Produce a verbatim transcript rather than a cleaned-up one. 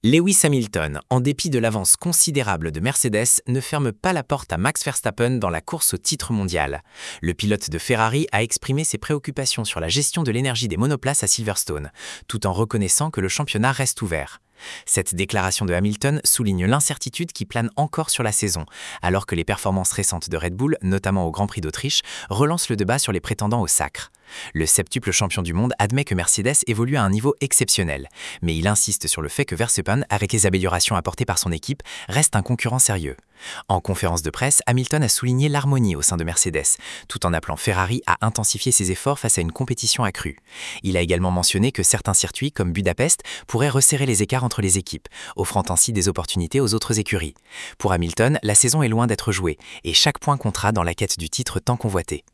Lewis Hamilton, en dépit de l'avance considérable de Mercedes, ne ferme pas la porte à Max Verstappen dans la course au titre mondial. Le pilote de Ferrari a exprimé ses préoccupations sur la gestion de l'énergie des monoplaces à Silverstone, tout en reconnaissant que le championnat reste ouvert. Cette déclaration de Hamilton souligne l'incertitude qui plane encore sur la saison, alors que les performances récentes de Red Bull, notamment au Grand Prix d'Autriche, relancent le débat sur les prétendants au sacre. Le septuple champion du monde admet que Mercedes évolue à un niveau exceptionnel, mais il insiste sur le fait que Verstappen, avec les améliorations apportées par son équipe, reste un concurrent sérieux. En conférence de presse, Hamilton a souligné l'harmonie au sein de Mercedes, tout en appelant Ferrari à intensifier ses efforts face à une compétition accrue. Il a également mentionné que certains circuits, comme Budapest, pourraient resserrer les écarts entre les équipes, offrant ainsi des opportunités aux autres écuries. Pour Hamilton, la saison est loin d'être jouée, et chaque point comptera dans la quête du titre tant convoité.